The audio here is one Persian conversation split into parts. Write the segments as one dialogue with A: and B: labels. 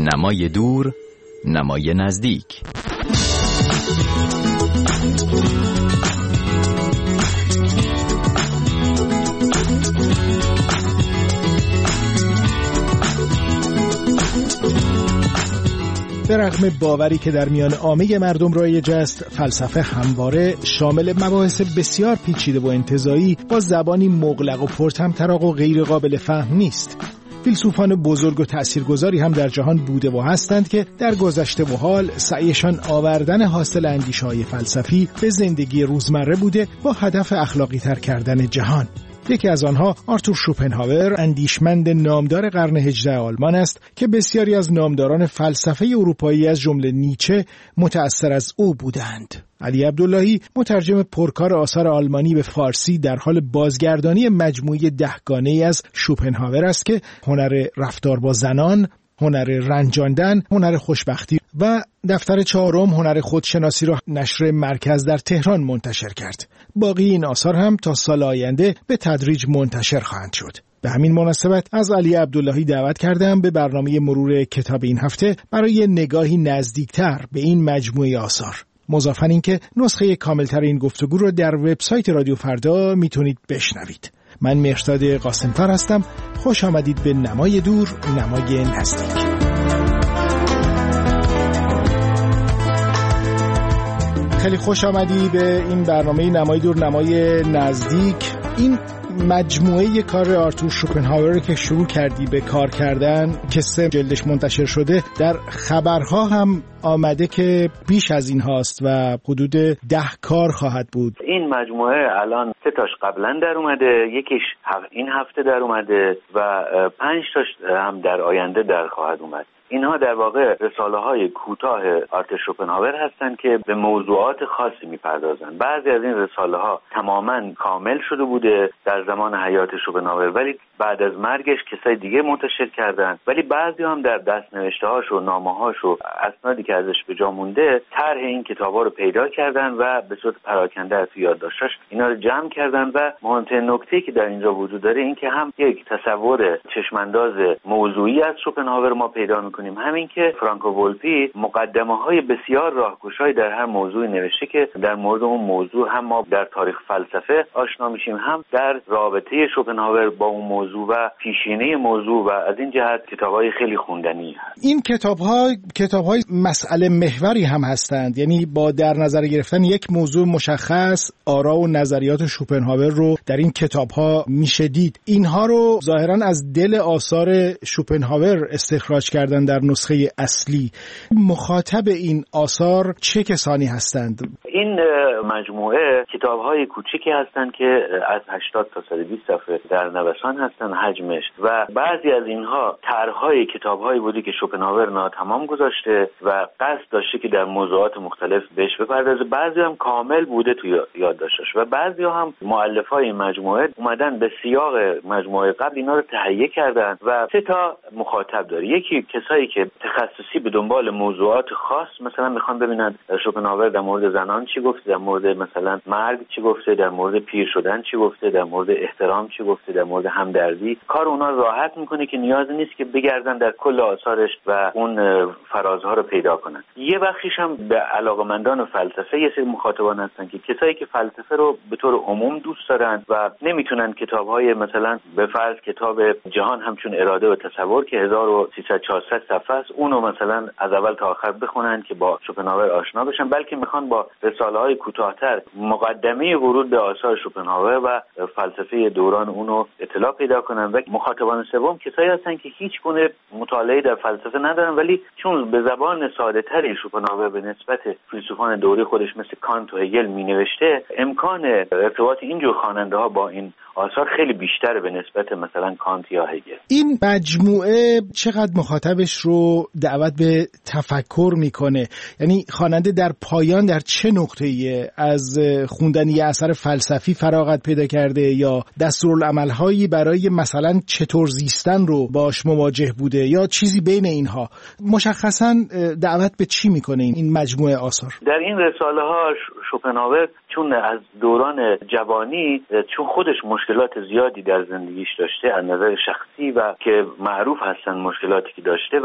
A: نمای دور، نمای نزدیک.
B: به رغم باوری که در میان عامه مردم رایج است، فلسفه همواره شامل مباحث بسیار پیچیده و انتزاعی با زبانی مغلق و پرطمطراق و غیر قابل فهم نیست. فیلسوفان بزرگ و تأثیرگذاری هم در جهان بوده و هستند که در گذشته و حال سعیشان آوردن حاصل اندیشه‌های فلسفی به زندگی روزمره بوده با هدف اخلاقی تر کردن جهان. یکی از آنها آرتور شوپنهاور، اندیشمند نامدار قرن 18 آلمان است که بسیاری از نامداران فلسفه اروپایی از جمله نیچه متأثر از او بودند. علی عبداللهی، مترجم پرکار آثار آلمانی به فارسی، در حال بازگردانی مجموعه 10 گانه‌ای از شوپنهاور است که هنر رفتار با زنان، هنر رنجاندن، هنر خوشبختی و دفتر 4 هنر خودشناسی را نشر مرکز در تهران منتشر کرد. باقی این آثار هم تا سال آینده به تدریج منتشر خواهند شد. به همین مناسبت از علی عبداللهی دعوت کردم به برنامه مرور کتاب این هفته برای نگاهی نزدیکتر به این مجموعه آثار. مضافاً اینکه نسخه کاملتر این گفتگو رو در وبسایت رادیو فردا میتونید بشنوید. من مهرداد قاسمفر هستم. خوش آمدید به نمای دور، نمای نزدیک. خیلی خوش آمدی به این برنامه نمای دور، نمای نزدیک. این مجموعه کار آرتور شوپنهاور که شروع کردی به کار کردن که 3 جلدش منتشر شده، در خبرها هم آمده که بیش از این هاست و حدود 10 کار خواهد بود.
C: این مجموعه الان 3 تاش قبلا در اومده، یکیش این هفته در اومده و 5 تاش هم در آینده در خواهد اومد. اینها در واقع رساله‌های کوتاه آرتور شوپنهاور هستند که به موضوعات خاصی می‌پردازند. بعضی از این رساله‌ها تماماً کامل شده بوده در زمان حیات شوپنهاور، ولی بعد از مرگش کسای دیگه منتشر کردند. ولی بعضی هم در دست‌نوشته‌هاش و نامه‌هاش و اسنادی که ازش به جا مونده طرح این کتاب‌ها رو پیدا کردن و به صورت پراکنده از یادداشتاش اینا رو جمع کردن. و مهمترین نکته‌ای که در اینجا وجود داره این که هم یک تصور چشمانداز موضوعی از شوپنهاور ما پیدا کنیم، همین که فرانکو ولپی مقدمه‌های بسیار راهگشایی در هر موضوعی نوشته که در مورد اون موضوع هم ما در تاریخ فلسفه آشنا میشیم، هم در رابطه شوپنهاور با اون موضوع و پیشینه موضوع، و از این جهت کتاب‌های خیلی خوندنی هست.
B: این کتاب‌های مسئله محوری هم هستند، یعنی با در نظر گرفتن یک موضوع مشخص آرا و نظریات شوپنهاور رو در این کتاب‌ها میشه دید. اینها رو ظاهراً از دل آثار شوپنهاور استخراج کردن در نسخه اصلی. مخاطب این آثار چه کسانی هستند؟ این
C: مجموعه کتاب‌های کوچیکی هستند که از 80 تا 120 صفحه در نوسان هستند حجمش، و بعضی از اینها طرح‌های کتاب‌هایی بوده که شوپنهاور ناتمام گذاشته و قصد داشته که در موضوعات مختلف بهش بپردازه. بعضی هم کامل بوده تو یادداشتش و بعضی هم مؤلفه‌های این مجموعه اومدن به سیاق مجموعه قبل اینا رو تهیه کردن و 3 تا مخاطب داره. یکی کسایی که تخصصی به دنبال موضوعات خاص، مثلا میخوان ببینن شوپنهاور در مورد زنان چی گفته، در مورد مثلا مرگ چی گفته، در مورد پیر شدن چی گفته، در مورد احترام چی گفته، در مورد همدردی. کار اونا راحت میکنه که نیاز نیست که بگردن در کل آثارش و اون فرازها رو پیدا کنن. یه بخشیش هم به علاقه‌مندان فلسفه یه سری مخاطبان هستن که کسایی که فلسفه رو به طور عموم دوست دارن و نمیتونن کتاب‌های مثلا به فرض کتاب جهان همچون اراده و تصور که 1300-400 صفحه است اونو مثلا از اول تا آخر بخونن که با شوپنهاور آشنا بشن، بلکه میخوان با رساله‌های کوتاه‌تر مقدمه ورود به آثار شوپنهاور و فلسفه دوران اونو اطلاع پیدا کنن. و مخاطبان سوم کسایی هستن که هیچ گونه مطالعه در فلسفه ندارن، ولی چون به زبان ساده‌تری شوپنهاور به نسبت فیلسوفان دوره خودش مثل کانت و هگل مینوشته، امکان ارتباط اینجور خواننده‌ها با این آثار خیلی بیشتره به نسبت مثلا کانت یا هگل.
B: این مجموعه چقدر مخاطبش رو دعوت به تفکر میکنه؟ یعنی خواننده در پایان در چه نقطه‌ای از خوندن یه اثر فلسفی فراغت پیدا کرده یا دستورالعمل‌هایی برای مثلا چطور زیستن رو باش مواجه بوده یا چیزی بین اینها؟ مشخصاً دعوت به چی میکنه این مجموعه آثار؟
C: در این رساله ها شوپنهاور چون از دوران جوانی چون خودش مشکلات زیادی در زندگیش داشته از نظر شخصی و که معروف هستن مشکلاتی که داشته، و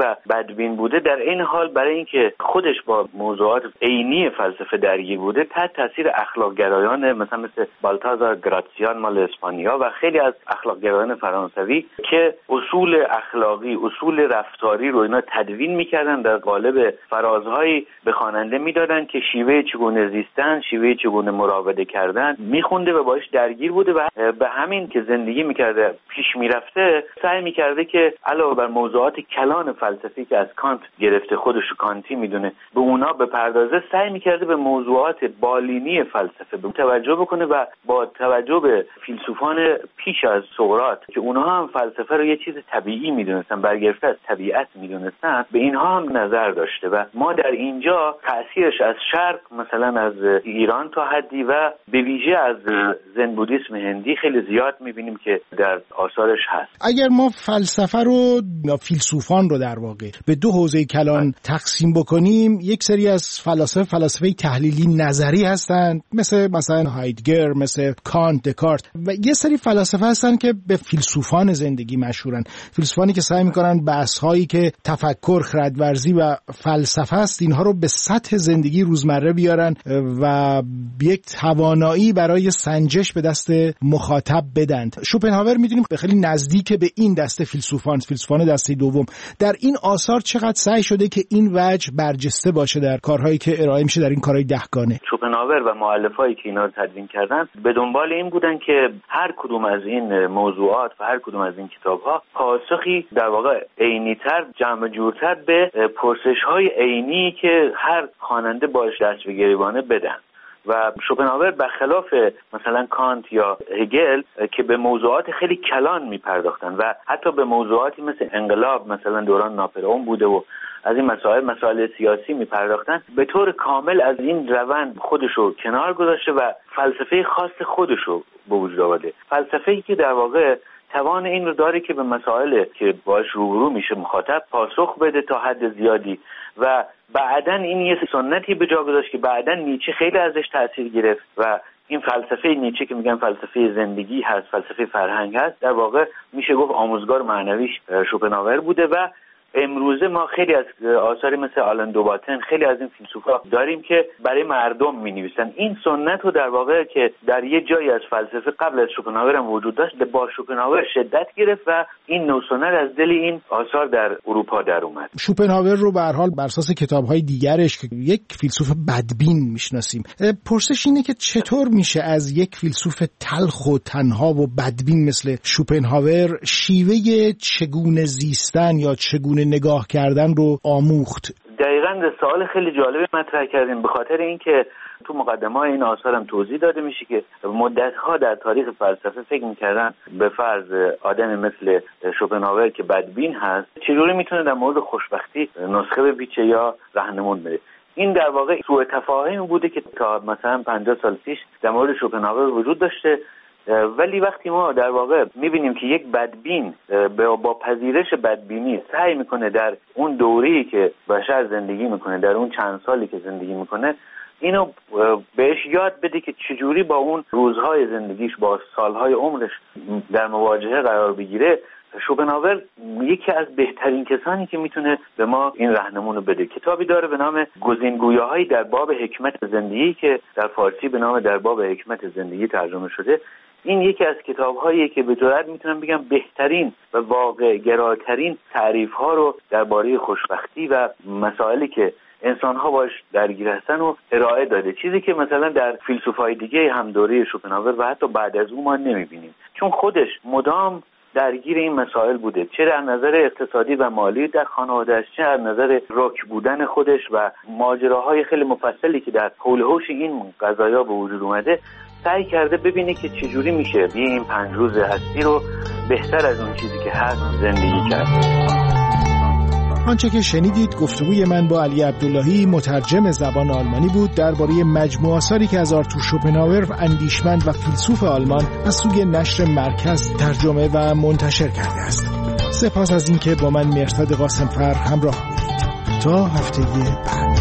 C: و بدبین بوده، در این حال برای اینکه خودش با موضوعات عینی فلسفه درگیر بوده، تحت تاثیر اخلاق‌گرایان مثل بالتازار گراتسیان مال اسپانیا و خیلی از اخلاق‌گرایان فرانسوی که اصول اخلاقی، اصول رفتاری رو اینا تدوین می‌کردن، در قالب فرازهایی به خواننده میدادن که شیوه چگونه زیستن، شیوه چگونه مراوده کردن میخونده و باش درگیر بوده و به همین که زندگی میکرده پیش میرفته، سعی میکرده که علاوه بر موضوعات کلان فلسفی که از کانت گرفته، خودشو کانتی میدونه، به اونا بپردازه، سعی میکرده به موضوعات بالینی فلسفه توجه بکنه و با توجه به فیلسوفان پیش از سقراط که اونها هم فلسفه رو یه چیز طبیعی میدونستن، برگرفته از طبیعت میدونستن، به اینها هم نظر داشته و ما در اینجا تأثیرش از شرق مثلا از ایران تا حدی و به ویژه از زن بودیسم هندی خیلی زیاد میبینیم که در آثارش هست.
B: اگر ما فلسفه رو یا فیلسوفان رو در واقع به دو حوزه کلان تقسیم بکنیم، یک سری از فلاسفه تحلیلی نظری هستند مثلا هایدگر، مثل کانت، دکارت، و یه سری فلاسفه هستن که به فیلسوفان زندگی مشهورن، فیلسوفانی که سعی میکنن بحث‌هایی که تفکر، خردورزی و فلسفه است اینها رو به سطح زندگی روزمره بیارن و یک توانایی برای سنجش به دست مخاطب بدند. شوپنهاور میدونیم خیلی نزدیک به این دسته فیلسوفان دسته دوم. در این آثار چقدر سعی شده که این وجه برجسته باشه در کارهایی که ارائه میشه در این کارهای دهگانه؟
C: شوپنهاور و مؤلفهایی که اینا رو تدوین کردن به دنبال این بودن که هر کدوم از این موضوعات و هر کدوم از این کتاب‌ها پاسخی در واقع عینی‌تر، جمع جورتر به پرسش‌های عینی که هر خواننده باش دست به گریبانه بدن. و شوپنهاور برخلاف مثلا کانت یا هگل که به موضوعات خیلی کلان میپرداختن و حتی به موضوعاتی مثل انقلاب مثلا دوران ناپلئون بوده و از این مسائل سیاسی میپرداختن، به طور کامل از این روند خودشو کنار گذاشته و فلسفه خاص خودشو به وجود آورده. فلسفه‌ای که در واقع توان این رو داره که به مسائل که باش روبرو میشه مخاطب پاسخ بده تا حد زیادی و بعدن این یه سنتی به جا گذاشت که بعدن نیچه خیلی ازش تأثیر گرفت و این فلسفه نیچه که میگن فلسفه زندگی هست، فلسفه فرهنگ هست، در واقع میشه گفت آموزگار معنویش شوپنهاور بوده و امروزه ما خیلی از آثاری مثل آلن دوباتن، خیلی از این فیلسوفا داریم که برای مردم می‌نویسن. این سنت رو در واقع که در یه جایی از فلسفه قبل از شوپنهاور هم وجود داشت، با شوپنهاور شدت گرفت و این نوع سنت از دل این آثار در اروپا در اومد.
B: شوپنهاور رو به هر حال بر اساس کتاب‌های دیگرش که یک فیلسوف بدبین میشناسیم. پرسش اینه که چطور میشه از یک فیلسوف تلخ و تنها و بدبین مثل شوپنهاور شیوه چگونه زیستن یا چگونه نگاه کردن رو آموخت؟
C: دقیقاً سوال خیلی جالبی مطرح کردیم، به خاطر اینکه تو مقدمه‌های این آثار هم توضیح داده میشه که مدت‌ها در تاریخ فلسفه فکر می‌کردن به فرض آدمی مثل شوپنهاور که بدبین هست چجوری میتونه در مورد خوشبختی نسخه بپیچه یا راهنمون بده. این در واقع سوء تفاهم بوده که تا مثلا 50 سال پیش در مورد شوپنهاور وجود داشته، ولی وقتی ما در واقع میبینیم که یک بدبین با پذیرش بدبینی سعی میکنه در اون دوره‌ای که بشر زندگی میکنه، در اون چند سالی که زندگی میکنه، اینو بهش یاد بده که چجوری با اون روزهای زندگیش، با سالهای عمرش در مواجهه قرار بگیره، شوپنهاور یکی از بهترین کسانی که میتونه به ما این راهنمونو بده. کتابی داره به نام گزینگویاهایی در باب حکمت زندگی که در فارسی به نام در باب حکمت زندگی ترجمه شده. این یکی از کتاب‌هایی که به جرئت میتونم بگم بهترین و واقع گراترین تعریف‌ها رو درباره خوشبختی و مسائلی که انسان‌ها باش درگیر هستن و ارائه داده، چیزی که مثلا در فیلسوفای دیگه هم دوره شوپنهاور و حتی بعد از اون ما نمی‌بینیم، چون خودش مدام درگیر این مسائل بوده، چه در نظر اقتصادی و مالی در خانواده‌اش، چه در نظر رک بودن خودش و ماجراهای خیلی مفصلی که در حول و حوش این قضایا به وجود اومده، سعی کرده ببینه که چجوری میشه این 5 روز هستی رو بهتر از اون چیزی که هست زندگی کرد.
B: آنچه که شنیدید گفتگوی من با علی عبداللهی، مترجم زبان آلمانی بود درباره مجموعه آثاری که از آرتور شوپنهاور، اندیشمند و فیلسوف آلمان، از سوی نشر مرکز ترجمه و منتشر کرده است. سپاس از اینکه با من مرتضی قاسمفر همراه بودید. تا هفته بعد.